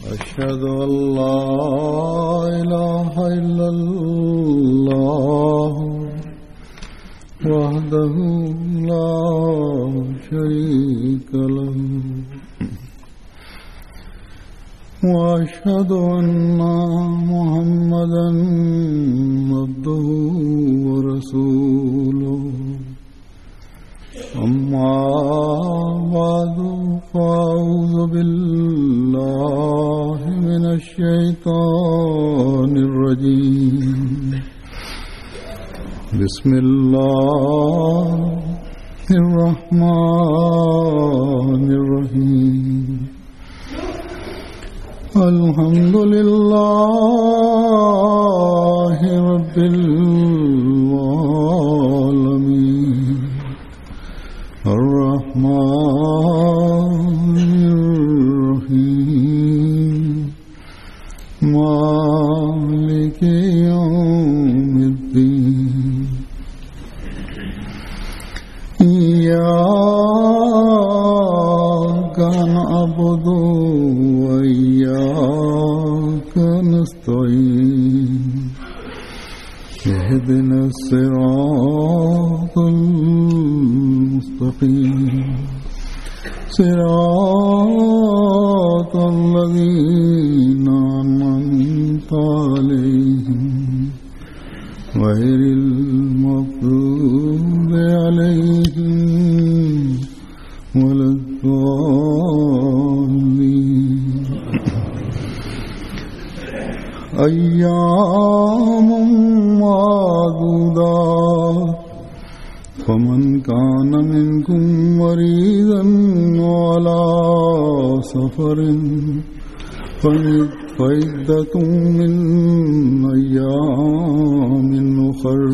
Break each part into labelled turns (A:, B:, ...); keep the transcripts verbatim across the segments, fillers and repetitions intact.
A: أشهد أن لا إله إلا الله وحده لا شريك له وأشهد أن محمدا عبده ورسوله أما بعد فأعوذ بالله من الشيطان الرجيم بسم الله الرحمن الرحيم الحمد لله رب العالمين الرحمن الرحيم مالك يوم الدين إياك نعبد وإياك نستعين اهدنا الصراط المستقيم صراط الذين أنعمت عليهم غير المغضوب عليهم ولا الضالين أيام معدودات فمن كان منكم مريضا على سفر فعدة من أيام أخر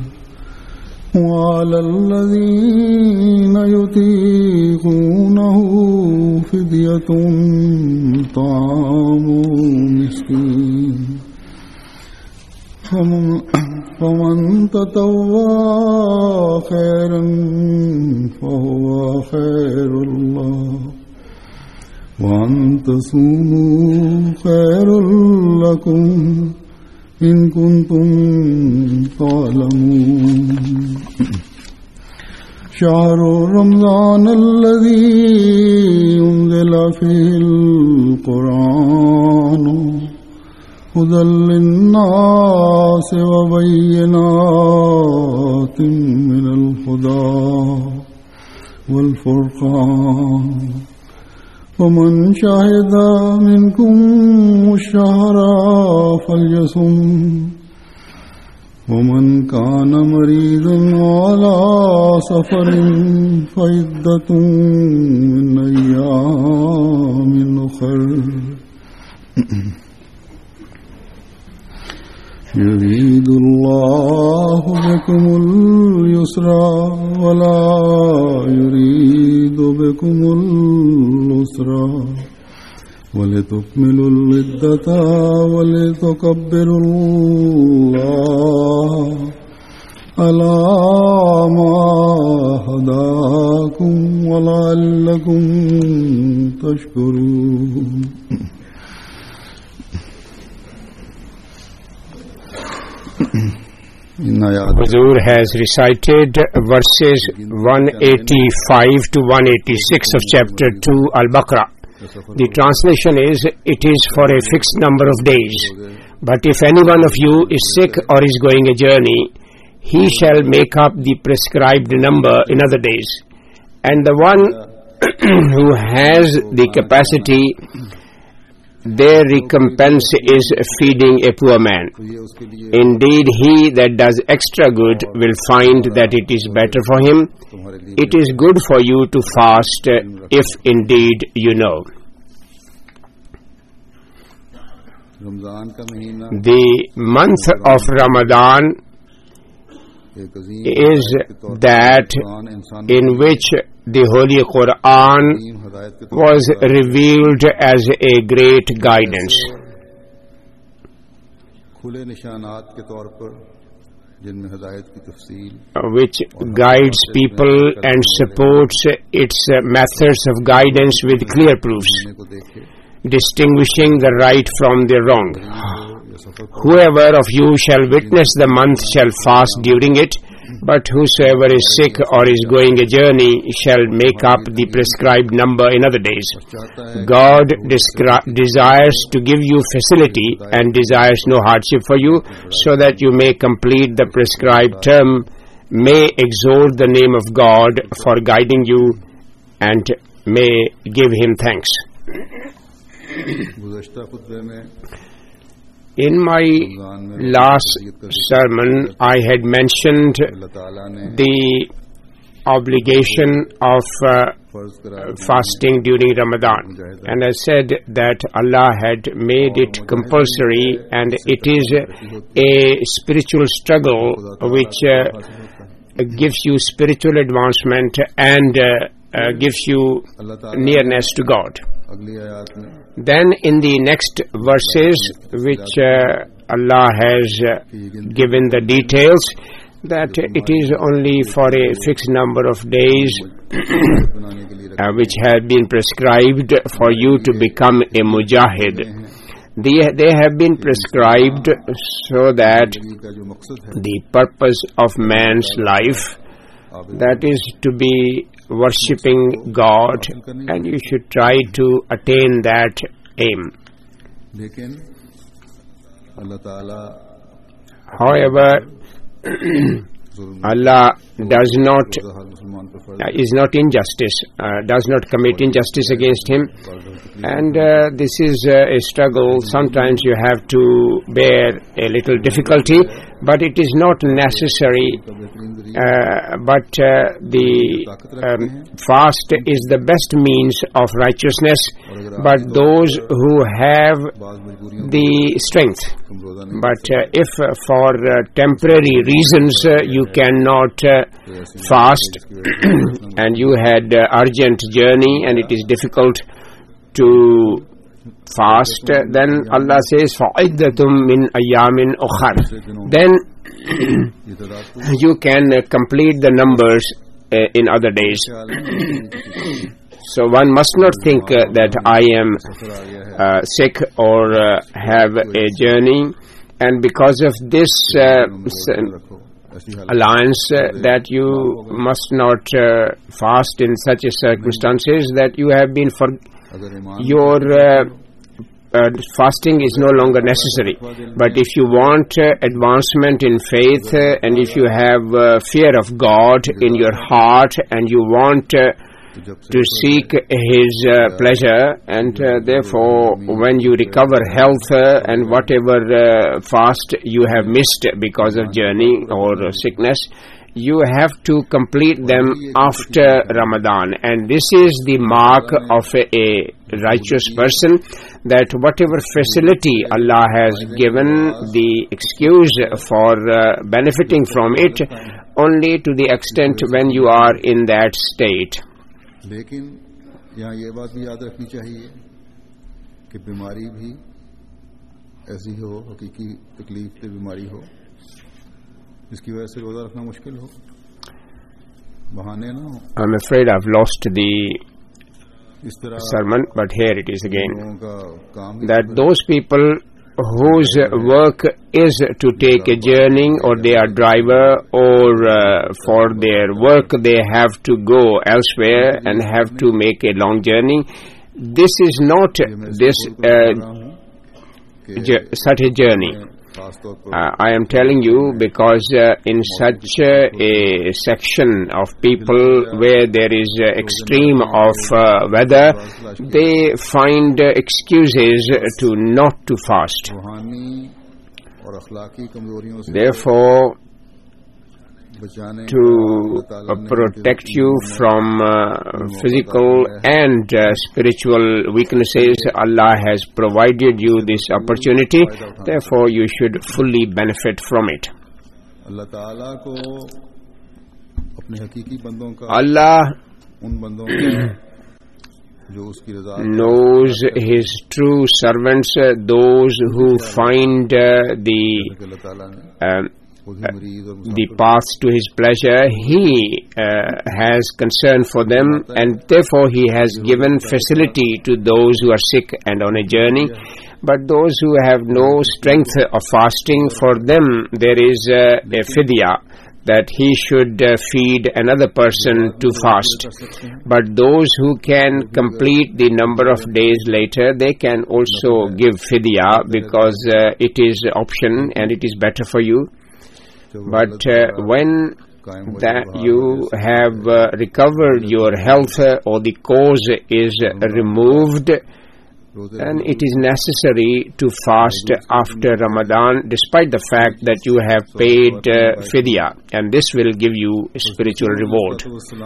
A: وعلى الذين يطيقونه فدية طعام مسكين فمن تطوع خيرا فهو خير الله وأن تصوموا خير لكم إن كنتم تعلمون شهر رمضان الذي أنزل فيه القرآن هدى للناس وبينات من الهدى والفرقان ومن شهد منكم الشهر فليصم ومن كان مريضا على سفر فعدة من أيام أخر يريد الله بكم اليسر ولا يريد بكم العسر ولتكملوا العدة ولتكبروا الله على ما هداكم ولعلكم تشكرون.
B: Huzur has recited verses one eighty-five to one eighty-six of chapter two Al-Baqarah. The translation is, it is for a fixed number of days, but if any one of you is sick or is going a journey, he shall make up the prescribed number in other days. And the one who has the capacity, their recompense is feeding a poor man. Indeed, he that does extra good will find that it is better for him. It is good for you to fast if indeed you know. The month of Ramadan is that in which the Holy Quran was revealed as a great guidance, which guides people and supports its methods of guidance with clear proofs. distinguishing the right from the wrong. Whoever of you shall witness the month shall fast during it, but whosoever is sick or is going a journey shall make up the prescribed number in other days. God descri- desires to give you facility and desires no hardship for you, so that you may complete the prescribed term, may exalt the name of God for guiding you, and may give Him thanks. In my last sermon, I had mentioned the obligation of uh, fasting during Ramadan, and I said that Allah had made it compulsory, and it is a spiritual struggle which uh, gives you spiritual advancement and uh, uh, gives you nearness to God. Then in the next verses, which uh, Allah has uh, given the details, that it is only for a fixed number of days uh, which have been prescribed for you to become a mujahid. They, they have been prescribed so that the purpose of man's life, that is to be worshipping God, and you should try to attain that aim. However, Allah does not uh, is not injustice, uh, does not commit injustice against him, and uh, this is uh, a struggle. Sometimes you have to bear a little difficulty, but it is not necessary. Uh, but uh, the um, fast is the best means of righteousness, but those who have the strength. But uh, if uh, for uh, temporary reasons uh, you cannot uh, fast and you had uh, urgent journey and it is difficult to fast, uh, then Allah says فَعِدَّةٌ مِّنْ أَيَّامٍ أُخَرٍ. Then you can uh, complete the numbers uh, in other days. So one must not think uh, that I am uh, sick or uh, have a journey, and because of this uh, alliance uh, that you must not uh, fast in such a circumstances that you have been for your uh, Uh, fasting is no longer necessary. But if you want uh, advancement in faith uh, and if you have uh, fear of God in your heart and you want uh, to seek His uh, pleasure, and uh, therefore when you recover health uh, and whatever uh, fast you have missed because of journey or uh, sickness, you have to complete them after Ramadan. And this is the mark of a, a righteous person, that whatever facility Allah has given, the excuse for uh, benefiting from it only to the extent when you are in that state.
A: लेकिन यहाँ ये बात भी याद रखनी चाहिए कि बीमारी भी ऐसी हो, हकीकी तकलीफ से बीमारी हो, इसकी वजह से रोजा रखना मुश्किल हो, बहाने ना हो.
B: I'm afraid I've lost the sermon, but here it is again, that those people whose work is to take a journey, or they are driver, or uh, for their work they have to go elsewhere and have to make a long journey, this is not this uh, such a journey. Uh, I am telling you because uh, in such uh, a section of people where there is uh, extreme of uh, weather, they find uh, excuses to not to fast. Therefore, to uh, protect you from uh, physical and uh, spiritual weaknesses, Allah has provided you this opportunity. Therefore, you should fully benefit from it. Allah knows His true servants, uh, those who find uh, the uh, the path to His pleasure, He uh, has concern for them, and therefore He has given facility to those who are sick and on a journey. But those who have no strength of fasting, for them there is uh, a fidya, that he should uh, feed another person to fast. But those who can complete the number of days later, they can also give fidya, because uh, it is option and it is better for you. But uh, when that you have uh, recovered your health, uh, or the cause is uh, removed, then it is necessary to fast after Ramadan, despite the fact that you have paid uh, fidya, and this will give you spiritual reward.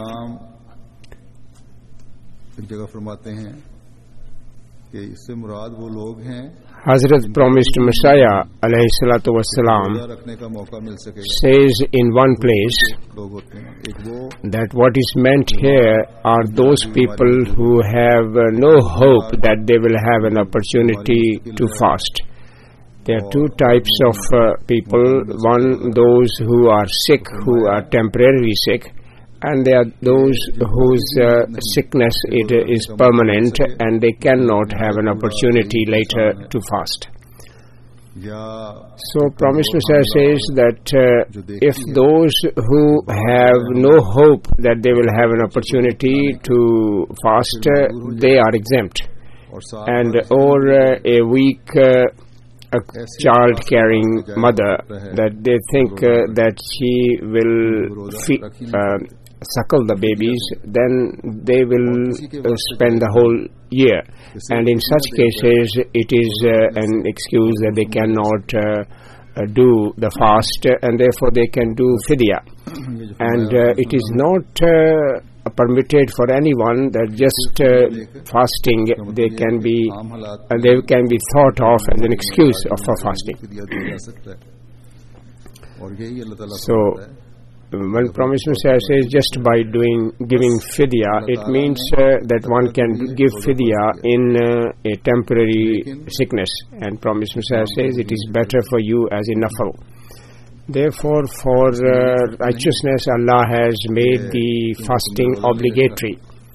B: Hazrat promised Messiah alayhi salatu wassalam says in one place that what is meant here are those people who have uh, no hope that they will have an opportunity to fast. There are two types of uh, people. One, those who are sick, who are temporarily sick, and there are those whose uh, sickness it is permanent and they cannot have an opportunity later to fast. So Promised Messiah says that uh, if those who have no hope that they will have an opportunity to fast, uh, they are exempt. And or uh, a weak uh, a child-carrying mother, that they think uh, that she will fe- uh, suckle the babies, then they will uh, spend the whole year. And in such cases, it is uh, an excuse that they cannot uh, uh, do the fast, uh, and therefore they can do fidya. And uh, it is not uh, permitted for anyone that just uh, fasting they can be uh, they can be thought of as an excuse of for fasting. So when Promised Messiah says just by doing giving fidya, it means uh, that one can give fidya in uh, a temporary sickness, and Promised Messiah says it is better for you as a nafal. Therefore, for uh, righteousness, Allah has made the fasting obligatory.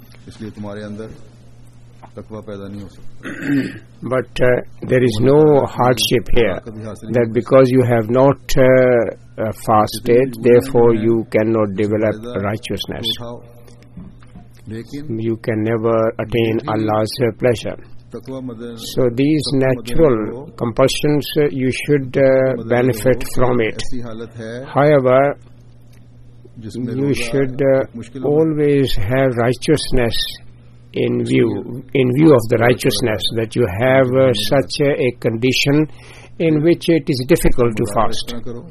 B: But uh, there is no hardship here, that because you have not uh, uh, fasted, therefore you cannot develop righteousness. You can never attain Allah's uh, pleasure. So these natural compulsions, uh, you should uh, benefit from it. However, you should uh, always have righteousness in view, in view of the righteousness, that you have uh, such a, a condition in which it is difficult to fast.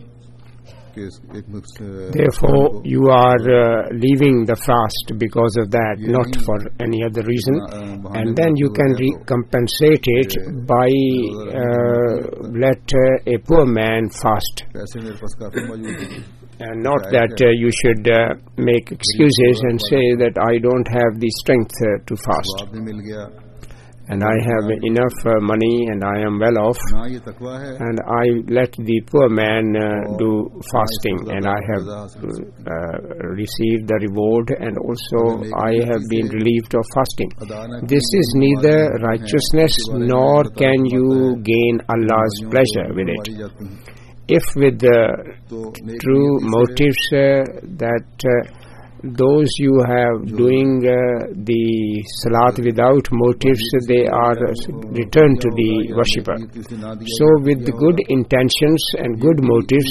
B: Therefore, you are uh, leaving the fast because of that, not for any other reason. And then you can recompensate it by uh, let uh, a poor man fast. And not that uh, you should uh, make excuses and say that I don't have the strength uh, to fast, and I have enough uh, money and I am well off, and I let the poor man uh, do fasting, and I have uh, received the reward, and also I have been relieved of fasting. This is neither righteousness nor can you gain Allah's pleasure with it. If with the true motives uh, that uh, those you have doing uh, the salat without motives, they are returned to the worshipper. So with the good intentions and good motives,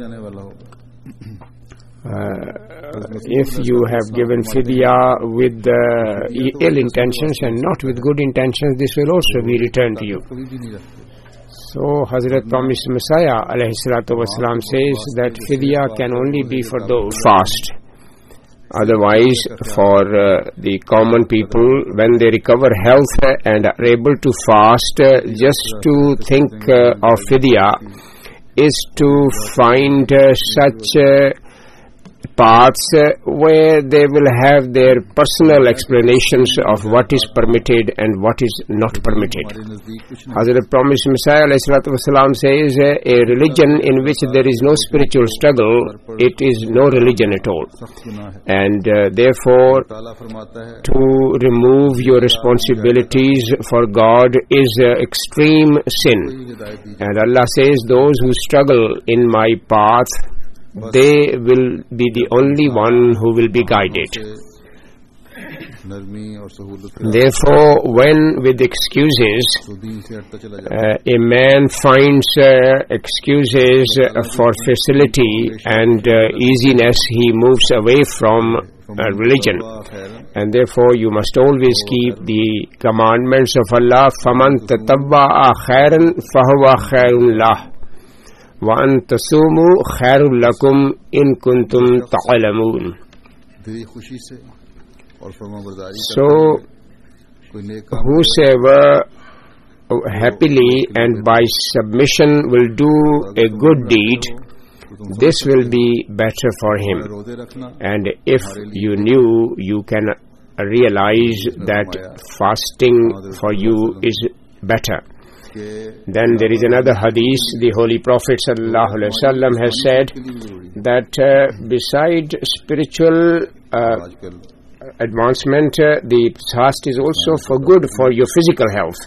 B: uh, if you have given fidya with uh, ill intentions and not with good intentions, this will also be returned to you. So Hazrat Promised Messiah alayhi salatu wasalam says that fidya can only be for those fast. Otherwise, for uh, the common people, when they recover health and are able to fast, uh, just to think uh, of fidya is to find uh, such uh, paths uh, where they will have their personal explanations of what is permitted and what is not permitted. Hazrat promised Messiah alayhi salatu wasalam says uh, a religion in which there is no spiritual struggle, it is no religion at all. And uh, therefore to remove your responsibilities for God is uh, extreme sin. And Allah says those who struggle in my path, they will be the only one who will be guided. Therefore, when with excuses uh, a man finds uh, excuses uh, for facility and uh, easiness, he moves away from uh, religion. And therefore you must always keep the commandments of Allah. فَمَنْ تَتَبَّعَ خَيْرًا فَهُوَ خَيْرٌ لَهُ وَأَن تَصُومُوا خَيْرٌ لَكُمْ إِن كُنتُمْ تَعْلَمُونَ. So whosoever happily and by submission will do a good deed, this will be better for him. And if you knew, you can realize that fasting for you is better. Then there is another hadith. The Holy Prophet sallallahu alaihi wasallam has said that uh, beside spiritual uh, advancement, uh, the fast is also for good for your physical health.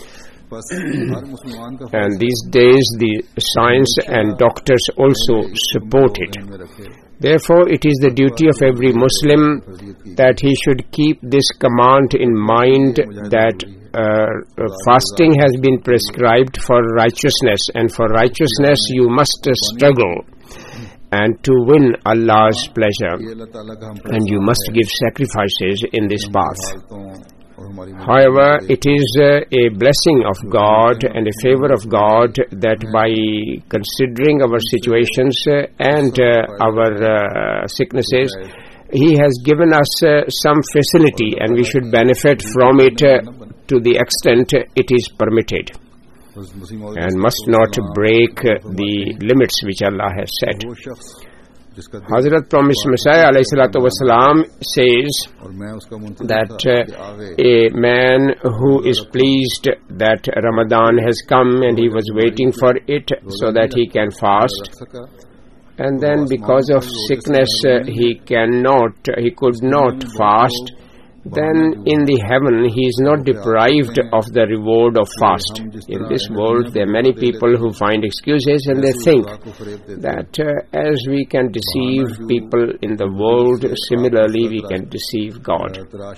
B: And these days the science and doctors also support it. Therefore it is the duty of every Muslim that he should keep this command in mind, that uh, fasting has been prescribed for righteousness, and for righteousness you must uh, struggle and to win Allah's pleasure, and you must give sacrifices in this path. However, it is uh, a blessing of God and a favor of God that by considering our situations uh, and uh, our uh, sicknesses, He has given us uh, some facility, and we should benefit from it uh, to the extent it is permitted, and must not break uh, the limits which Allah has set. Hazrat promised Messiah alayhi salatu wasalam says that uh, a man who is pleased that Ramadan has come and he was waiting for it so that he can fast, and then because of sickness uh, he cannot, he could not fast, then in the heaven he is not deprived of the reward of fast. In this world there are many people who find excuses, and they think that uh, as we can deceive people in the world, similarly we can deceive God.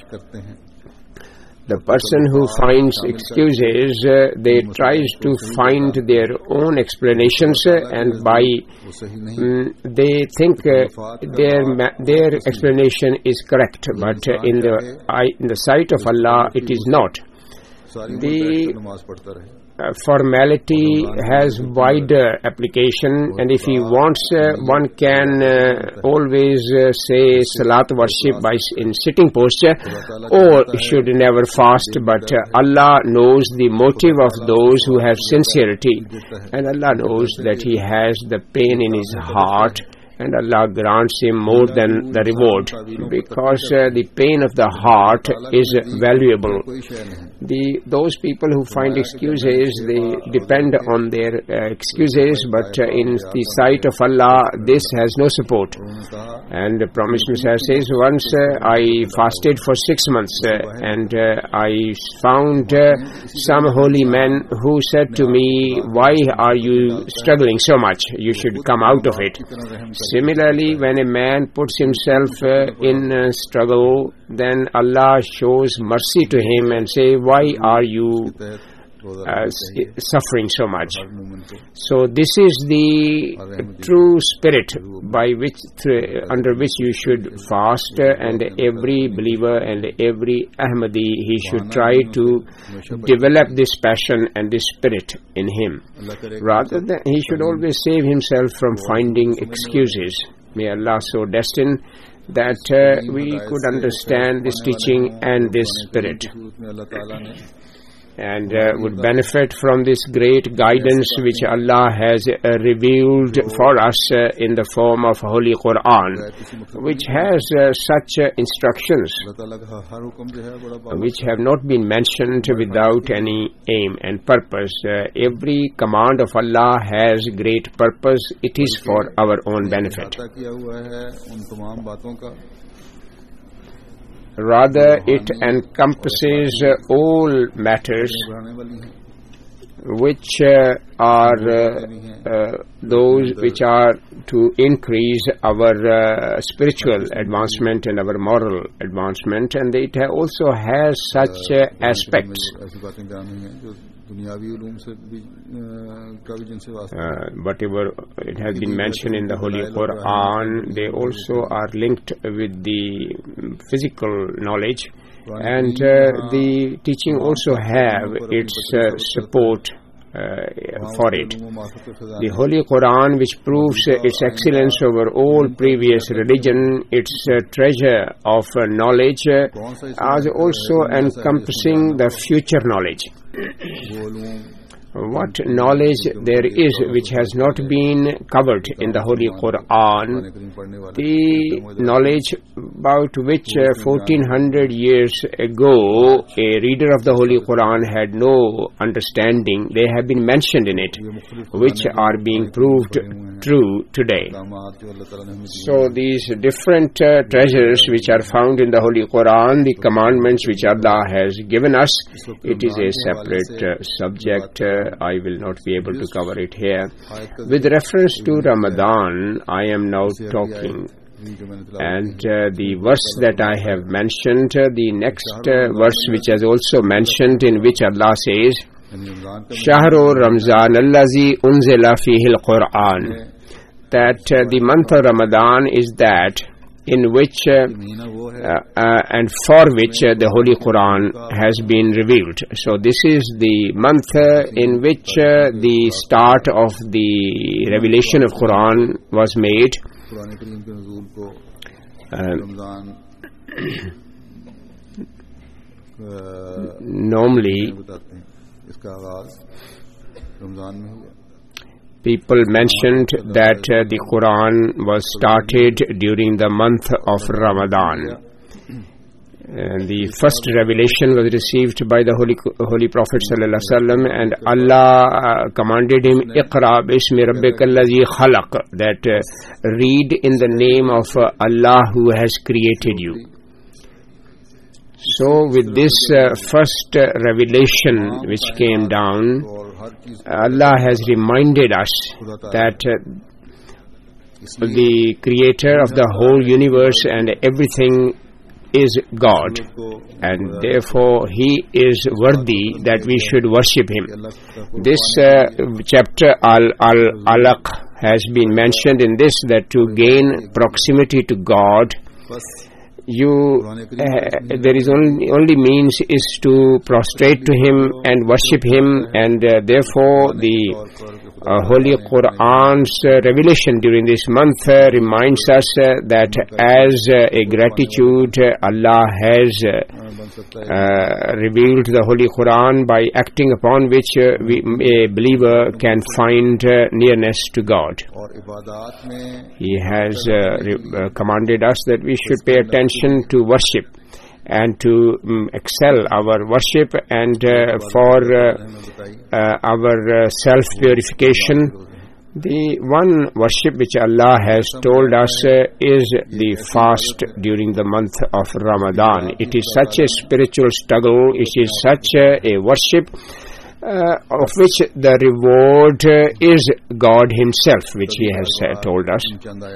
B: The person who finds excuses, uh, they try to find their own explanations, uh, and by um, they think uh, their their explanation is correct, but uh, in the in the sight of Allah it is not. The uh, formality has wider application, and if he wants, uh, one can uh, always uh, say salat worship by in sitting posture, or should never fast. But uh, Allah knows the motive of those who have sincerity, and Allah knows that he has the pain in his heart, and Allah grants him more than the reward, because uh, the pain of the heart is valuable. The those people who find excuses, they depend on their uh, excuses, but uh, in the sight of Allah this has no support. And the promised Messiah says, once uh, I fasted for six months uh, and uh, I found uh, some holy men who said to me, why are you struggling so much? You should come out of it. Similarly, when a man puts himself uh, in uh, struggle, then Allah shows mercy to him and say, why are you uh, suffering so much? So this is the true spirit by which, uh, under which you should fast, uh, and every believer and every Ahmadi, he should try to develop this passion and this spirit in him. Rather than, he should always save himself from finding excuses. May Allah so destine that uh, we could understand this teaching and this spirit. and uh, would benefit from this great guidance which Allah has uh, revealed for us uh, in the form of Holy Quran, which has uh, such uh, instructions which have not been mentioned without any aim and purpose. Uh, every command of Allah has great purpose. It is for our own benefit. Rather, it encompasses uh, all matters which uh, are uh, uh, those which are to increase our uh, spiritual advancement and our moral advancement, and it also has such uh, aspects. Uh, whatever it has been mentioned in the Holy Quran, they also are linked with the physical knowledge, and uh, the teaching also have its uh, support Uh, for it. The Holy Quran, which proves uh, its excellence over all previous religion, its uh, treasure of uh, knowledge, uh, is also encompassing the future knowledge. What knowledge there is which has not been covered in the Holy Quran, the knowledge about which uh, fourteen hundred years ago a reader of the Holy Quran had no understanding, they have been mentioned in it, which are being proved true today. So these different uh, treasures which are found in the Holy Quran, the commandments which Allah has given us, it is a separate uh, subject. Uh, I will not be able to cover it here. With reference to Ramadan, I am now talking, and uh, the verse that I have mentioned, uh, the next uh, verse which is also mentioned, in which Allah says, Shahru Ramzan allazi unzila fihi al-Quran, that uh, the month of Ramadan is that in which uh, uh, uh, and for which uh, the Holy Quran has been revealed. So this is the month uh, in which uh, the start of the revelation of Quran was made. Uh, normally people mentioned that uh, the Quran was started during the month of Ramadan. And the first revelation was received by the Holy, Holy Prophet sallallahu alaihi wasallam, and Allah uh, commanded him, Iqra bismi rabbikal ladzi khalaq, that uh, read in the name of uh, Allah who has created you. So with this uh, first uh, revelation which came down, Allah has reminded us that uh, the creator of the whole universe and everything is God, and therefore He is worthy that we should worship Him. This uh, chapter Al-Alaq has been mentioned in this, that to gain proximity to God, you uh, there is only only means is to prostrate to Him and worship Him, and uh, therefore the uh, Holy Quran's uh, revelation during this month uh, reminds us uh, that as uh, a gratitude, uh, Allah has uh, uh, revealed the Holy Quran, by acting upon which uh, we, a believer can find uh, nearness to God. He has uh, re- uh, commanded us that we should pay attention to worship and to um, excel our worship, and uh, for uh, uh, our uh, self-purification. The one worship which Allah has told us uh, is the fast during the month of Ramadan. It is such a spiritual struggle, it is such a, a worship uh, of which the reward uh, is God Himself, which He has uh, told us.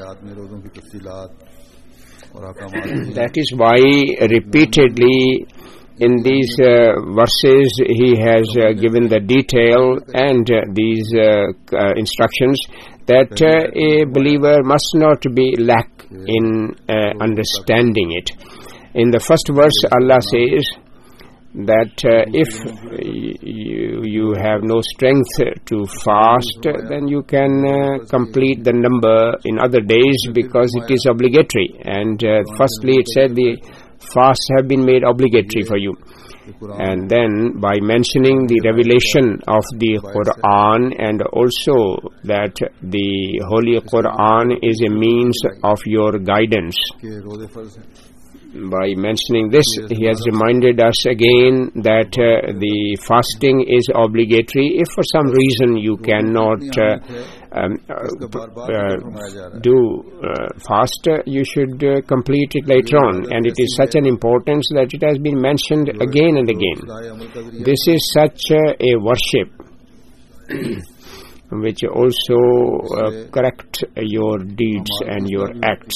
B: That is why repeatedly in these uh, verses He has uh, given the detail and uh, these uh, uh, instructions that uh, a believer must not be lack in uh, understanding it. In the first verse, Allah says that uh, if you, you have no strength to fast, then you can uh, complete the number in other days, because it is obligatory. And uh, firstly it said the fasts have been made obligatory for you. And then by mentioning the revelation of the Quran, and also that the Holy Quran is a means of your guidance, by mentioning this, he has reminded us again that uh, the fasting is obligatory. If for some reason you cannot uh, um, uh, do uh, fast, uh, you should uh, complete it later on. And it is such an importance that it has been mentioned again and again. This is such uh, a worship which also uh, correct your deeds and your acts.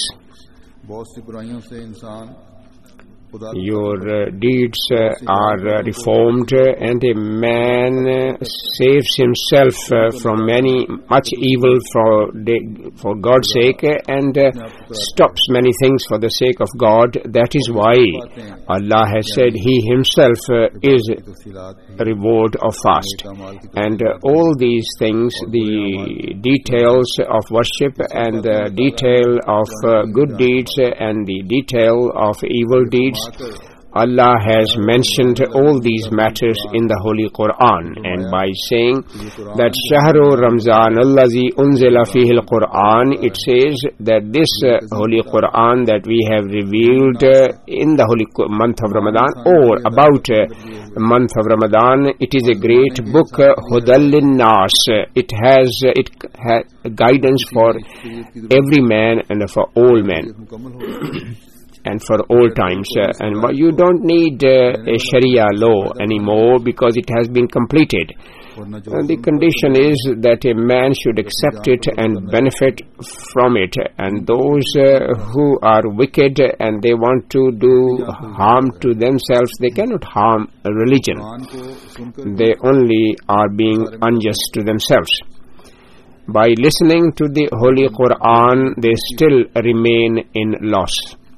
B: Your uh, deeds uh, are uh, reformed, uh, and a man uh, saves himself uh, from many much evil for de- for God's sake, uh, and uh, stops many things for the sake of God. That is why Allah has said He Himself uh, is a reward of fast. And uh, all these things, the details of worship and the detail of uh, good deeds and the detail of evil deeds, Allah has mentioned all these matters in the Holy Quran, and by saying that Shahru Ramzan allazi unzila fihi al-Quran, it says that this uh, Holy Quran that we have revealed uh, in the holy month of Ramadan, or about uh, month of Ramadan, it is a great book, uh, Hudal Lin-Nas. It has uh, it ha- guidance for every man and for all men. And for all times, uh, and you don't need uh, a Sharia law anymore because it has been completed. And the condition is that a man should accept it and benefit from it. And those uh, who are wicked and they want to do harm to themselves, they cannot harm a religion. They only are being unjust to themselves. By listening to the Holy Quran, they still remain in loss.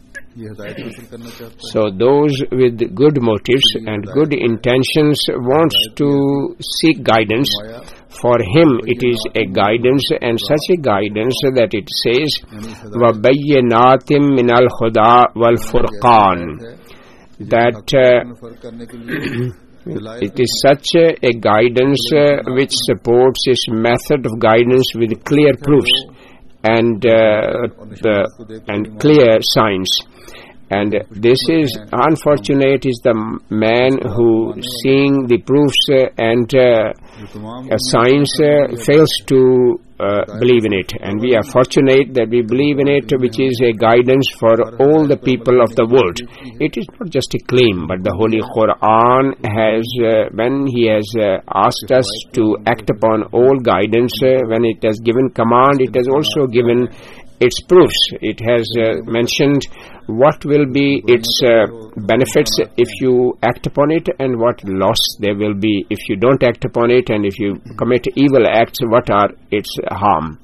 B: So those with good motives and good intentions wants to seek guidance. For him it is a guidance, and such a guidance that it says وَبَيِّنَاتٍ مِنَ الْهُدَى وَالْفُرْقَانِ, that uh, it is such a, a guidance uh, which supports his method of guidance with clear proofs and uh, the, and clear signs. And this is unfortunate is the man who, seeing the proofs uh, and uh, uh, signs, uh, fails to uh, believe in it. And we are fortunate that we believe in it, which is a guidance for all the people of the world. It is not just a claim, but the Holy Quran has, uh, when He has uh, asked us to act upon all guidance, uh, when it has given command, it has also given its proofs. It has uh, mentioned what will be its uh, benefits if you act upon it, and what loss there will be if you don't act upon it, and if you commit evil acts, what are its harm.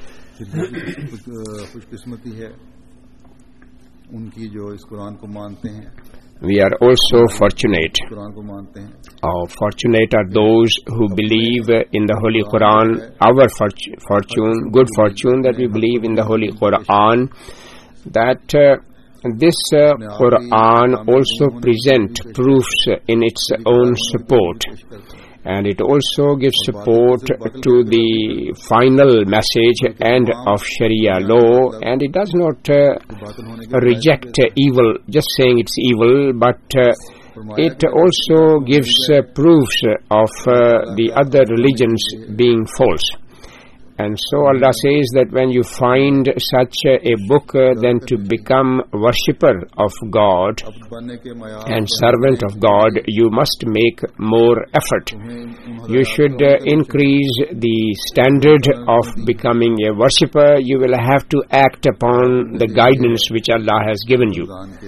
B: We are also fortunate. Oh, fortunate are those who believe in the Holy Quran. Our fortune, good fortune, that we believe in the Holy Quran, that uh, this uh, Quran also present proofs in its own support, and it also gives support to the final message and of Sharia law, and it does not uh, reject uh, evil, just saying it's evil, but uh, it also gives uh, proofs of uh, the other religions being false. And so Allah says that when you find such a, a book, uh, then to become worshipper of God and servant of God, you must make more effort. You should uh, increase the standard of becoming a worshipper. You will have to act upon the guidance which Allah has given you.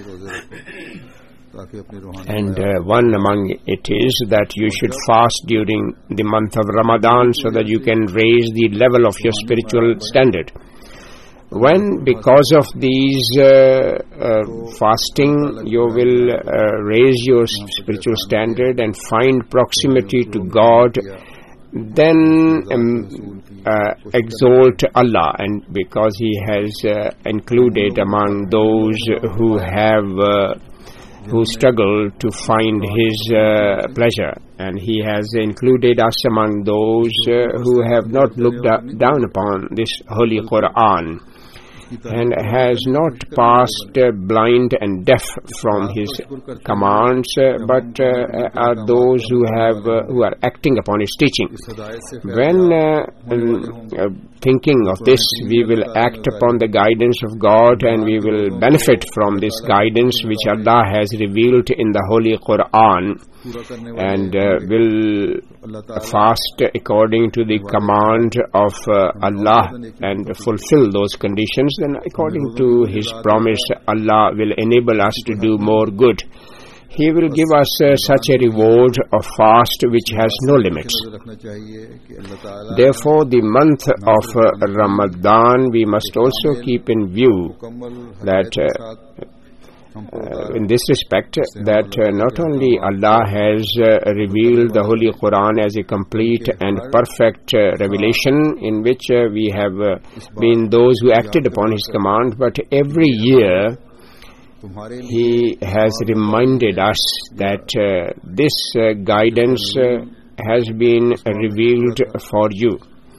B: And uh, one among it is that you should fast during the month of Ramadan so that you can raise the level of your spiritual standard. When, because of these uh, uh, fasting, you will uh, raise your spiritual standard and find proximity to God, then um, uh, exalt Allah, and because He has uh, included among those who have uh, who struggle to find His uh, pleasure, and He has included us among those uh, who have not looked down upon this Holy Quran and has not passed uh, blind and deaf from His commands, uh, but uh, are those who have uh, who are acting upon His teaching. When uh, uh, thinking of this, we will act upon the guidance of God, and we will benefit from this guidance which Allah has revealed in the Holy Quran, and uh, will fast according to the command of uh, Allah and fulfill those conditions. Then according to His promise, Allah will enable us to do more good. He will give us uh, such a reward of fast which has no limits. Therefore, the month of uh, Ramadan, we must also keep in view that uh, Uh, in this respect, that uh, not only Allah has uh, revealed the Holy Quran as a complete and perfect uh, revelation in which uh, we have uh, been those who acted upon His command, but every year He has reminded us that uh, this uh, guidance uh, has been revealed for you.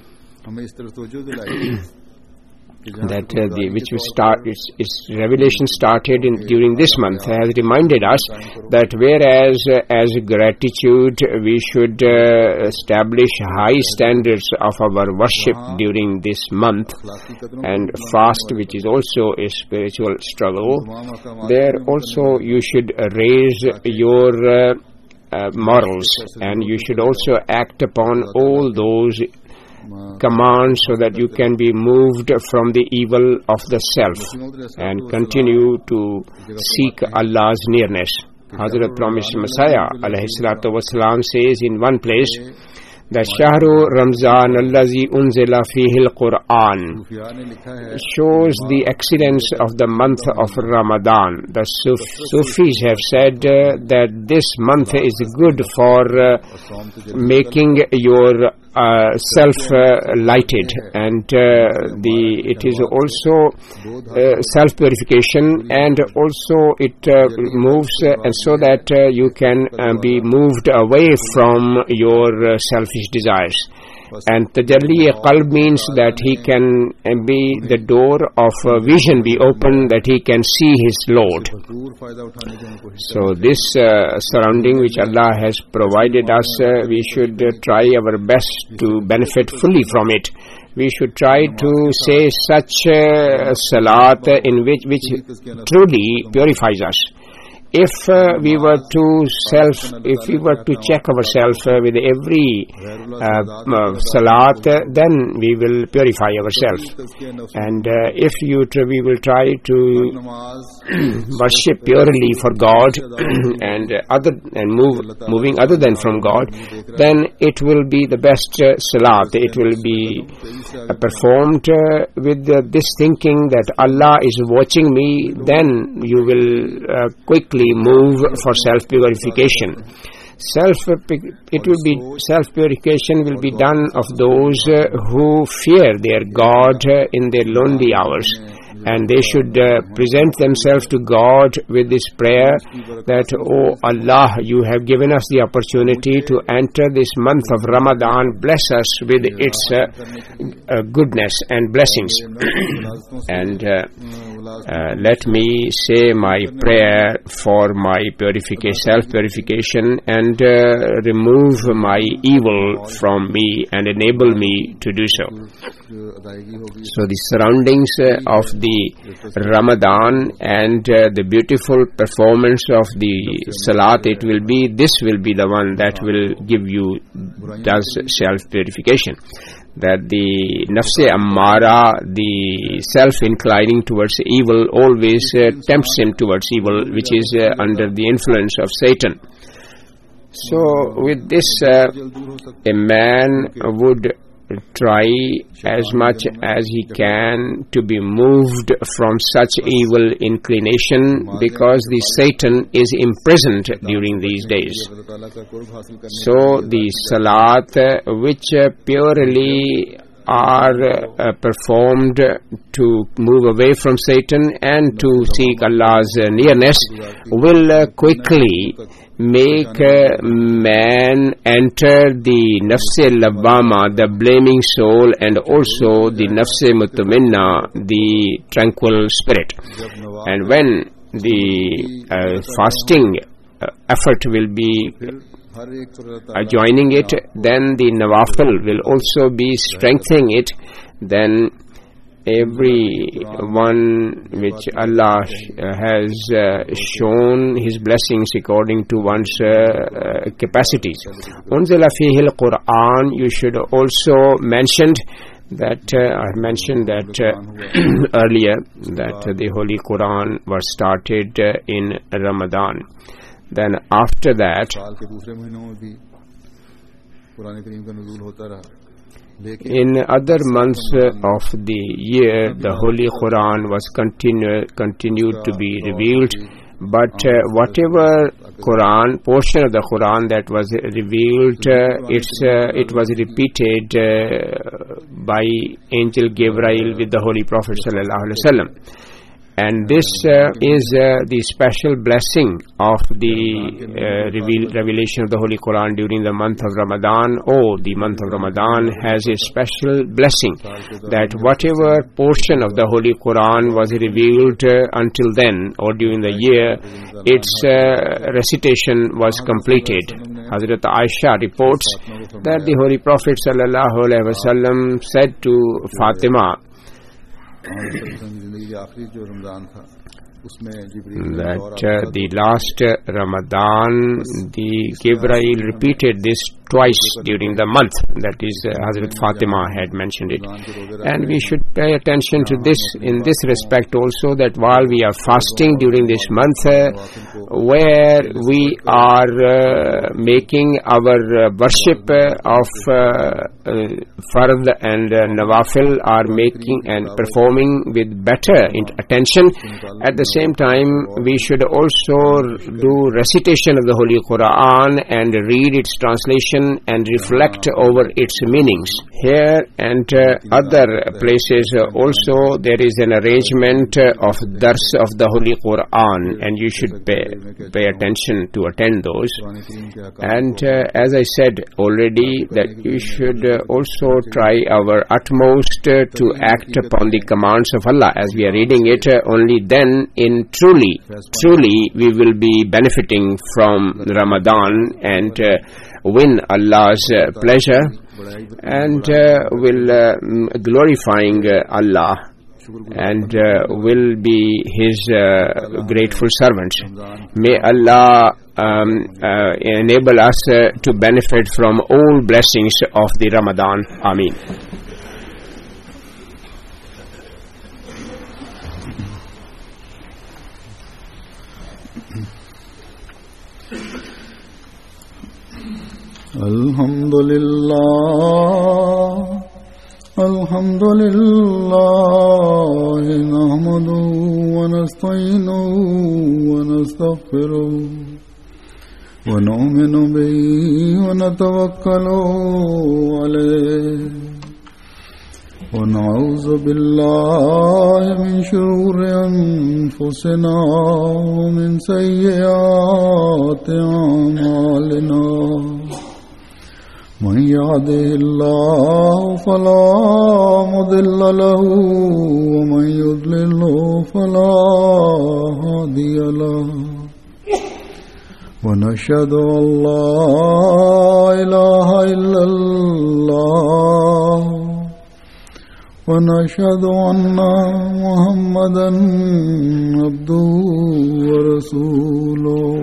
B: that uh, the which we start its, its revelation started in during this month has reminded us that whereas uh, as gratitude we should uh, establish high standards of our worship during this month, and fast, which is also a spiritual struggle, there also you should raise your uh, uh, morals, and you should also act upon all those commands so that you can be moved from the evil of the self and continue to seek Allah's nearness. Hazrat Promised Messiah alayhi salatu wasalam says in one place that Shahru Ramzan allazi unzila fihi al-Quran shows the excellence of the month of Ramadan. The Suf- Sufis have said uh, that this month is good for uh, making your Uh, self uh, lighted, and uh, the it is also uh, self purification, and also it uh, moves uh, and so that uh, you can uh, be moved away from your uh, selfish desires. And tajalli qalb means that he can uh, be the door of uh, vision be open, that he can see his Lord. So this uh, surrounding which Allah has provided us, uh, we should uh, try our best to benefit fully from it. We should try to say such uh, salat in which which truly purifies us. If uh, we were to self, if we were to check ourselves uh, with every uh, uh, salat, uh, then we will purify ourselves. And uh, if you tr- we will try to worship purely for God and uh, other and move moving other than from God, then it will be the best uh, salat. It will be uh, performed uh, with uh, this thinking that Allah is watching me. Then you will uh, quickly move for self-purification. Self, it will be self-purification will be done of those uh, who fear their God uh, in their lonely hours, and they should uh, present themselves to God with this prayer that, "Oh Allah, you have given us the opportunity to enter this month of Ramadan. Bless us with its uh, uh, goodness and blessings." and uh, uh, let me say my prayer for my purification, self-purification, and uh, remove my evil from me and enable me to do so. So the surroundings uh, of the Ramadan and uh, the beautiful performance of the Salat, it will be, this will be the one that will give you, does self-purification. That the nafse ammara, the self-inclining towards evil, always uh, tempts him towards evil, which is uh, under the influence of Satan. So with this, uh, a man would try as much as he can to be moved from such evil inclination, because the Satan is imprisoned during these days. So the salat uh, which uh, purely are uh, performed to move away from Satan and to seek Allah's uh, nearness will uh, quickly make uh, man enter the nafs al-lawwama, the blaming soul, and also the nafs mutmainna, the tranquil spirit. And when the uh, fasting uh, effort will be uh, joining it, then the nawafil will also be strengthening it. Then every one which Allah has uh, shown His blessings according to one's uh, uh, capacities. Unzila fihi al-Quran, you should also mention that uh, I mentioned that uh, earlier that uh, the Holy Quran was started uh, in Ramadan. Then after that, in other months of the year, the Holy Quran was continue, continued to be revealed, but uh, whatever Quran, portion of the Quran that was revealed, uh, it's, uh, it was repeated uh, by Angel Gabriel with the Holy Prophet Sallallahu Alaihi Wasallam. And this uh, is uh, the special blessing of the uh, reveal, revelation of the Holy Quran during the month of Ramadan. Oh, the month of Ramadan has a special blessing that whatever portion of the Holy Quran was revealed uh, until then or during the year, its uh, recitation was completed. Hazrat Aisha reports that the Holy Prophet Sallallahu Alaihi Wasallam said to Fatima that uh, the last uh, Ramadan, the Gabriel repeated this twice during the month. That is, uh, Hazrat Fatima had mentioned it. And we should pay attention to this in this respect also, that while we are fasting during this month, uh, where we are uh, making our uh, worship uh, of uh, uh, Fard and uh, Nawafil are making and performing with better attention. At the same time, we should also do recitation of the Holy Quran and read its translation and reflect over its meanings. Here and uh, other places uh, also there is an arrangement uh, of dars of the Holy Quran, and you should pay, pay attention to attend those. And uh, as I said already, that you should uh, also try our utmost uh, to act upon the commands of Allah as we are reading it. Uh, only then in truly, truly we will be benefiting from Ramadan and uh, win Allah's uh, pleasure and uh, will uh, glorifying uh, Allah and uh, will be His uh, grateful servants. May Allah um, uh, enable us uh, to benefit from all blessings of the Ramadan. Ameen.
A: Alhamdulillah, Alhamdulillah, nahmaduhu wa nasta'inuhu wa nastaghfiruh wa nu'minu bihi wa natawakkalu alayhi wa na'udhu billahi min shururi anfusina wa min sayyiati a'malina. من يهده الله فلا مضل له ومن يضلل فلا هادي له ونشهد أن لا إله إلا الله ونشهد أن محمدا عبده ورسوله.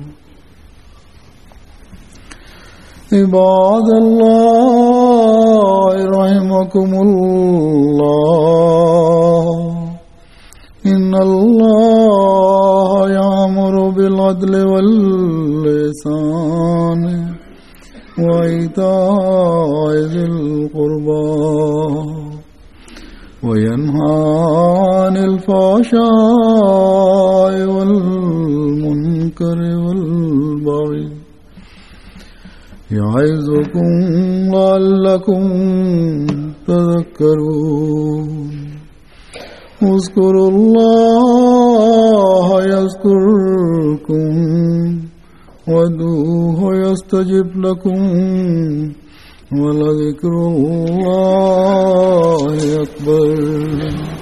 A: عباد الله رحمكم الله إن الله يأمر بالعدل والإحسان وإيتاء ذي القربى وينهى عن الفحشاء والمنكر والبغي يعظكم لعلكم تذكرون اذكروا الله يذكركم وادعوه يستجب لكم ولذكر الله أكبر.